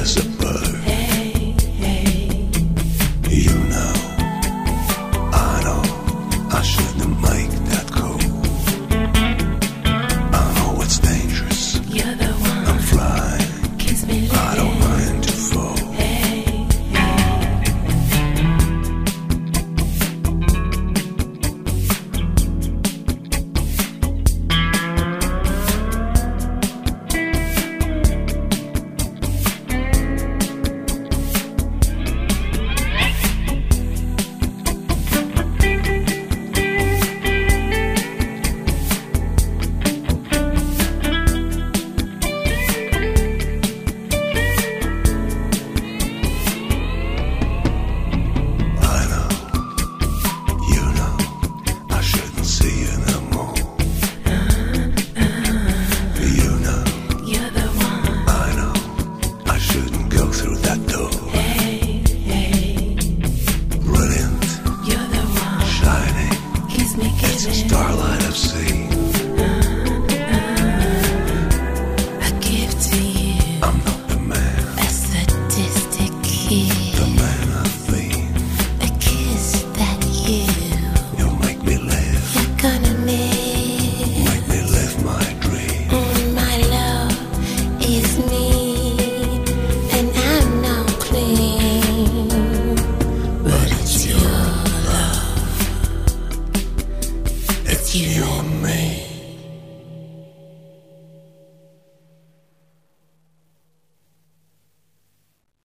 as a bird. You know, I know, I shouldn't make that call. I know it's dangerous. You're the one. I'm flying. Kiss me, I don't mind to fall. Starlight I've seen. I give to you. I'm not the man. A sadistic kiss. The man I've been. A kiss that you'll make me live. You're gonna make me live my dream. My love is me, and I'm not clean, but it's your love. It's you.